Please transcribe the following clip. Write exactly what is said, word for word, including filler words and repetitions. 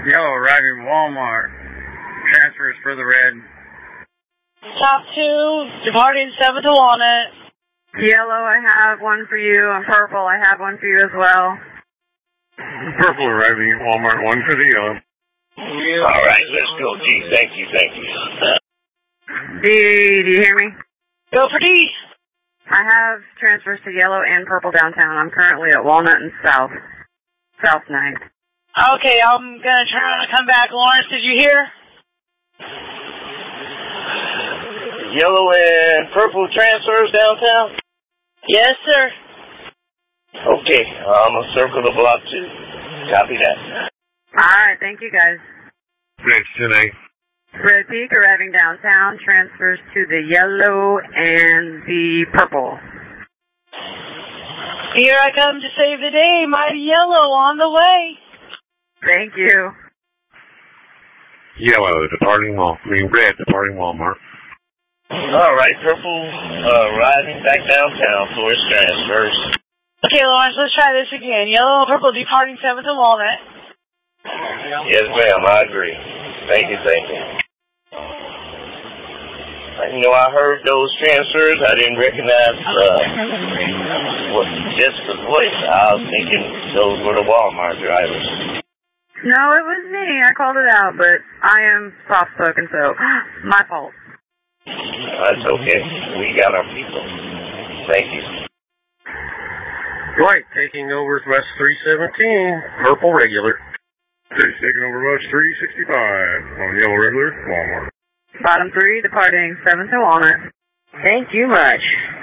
Yellow arriving Walmart. Transfers for the red. Top two, departing seven to Walnut. Yellow, I have one for you, and purple, I have one for you as well. Purple arriving at Walmart, one for the yellow. All right, let's go, D. Thank you, thank you. D, do you hear me? Go for D. I have transfers to yellow and purple downtown. I'm currently at Walnut and South. South nine. Okay, I'm going to try to come back. Lawrence, did you hear? Yellow and purple transfers downtown? Yes, sir. Okay, I'm going to circle the block too. Copy that. All right, thank you, guys. Next tonight. Red Peak arriving downtown, transfers to the yellow and the purple. Here I come to save the day, mighty yellow on the way. Thank you. Yellow departing Walmart. I mean, red departing Walmart. All right, purple uh, riding back downtown for its transfers. Okay, Lawrence, let's try this again. Yellow and purple departing seven to Walnut. Yes, ma'am, I agree. Thank you, thank you. You know, I heard those transfers. I didn't recognize uh, what, just the voice. I was thinking those were the Walmart drivers. No, it was me. I called it out, but I am soft-spoken, so my fault. That's okay. We got our people. Thank you. Dwight taking over West three seventeen, purple regular. He's taking over West three sixty-five on yellow regular, Walmart. Bottom three departing seven to Walnut. Thank you much.